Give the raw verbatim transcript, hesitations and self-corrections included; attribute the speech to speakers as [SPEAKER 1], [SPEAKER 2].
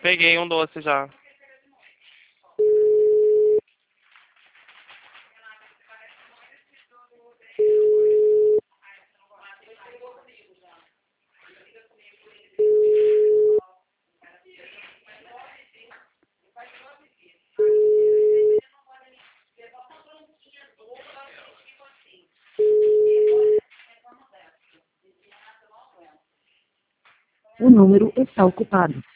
[SPEAKER 1] Peguei um doce já.
[SPEAKER 2] O número está ocupado.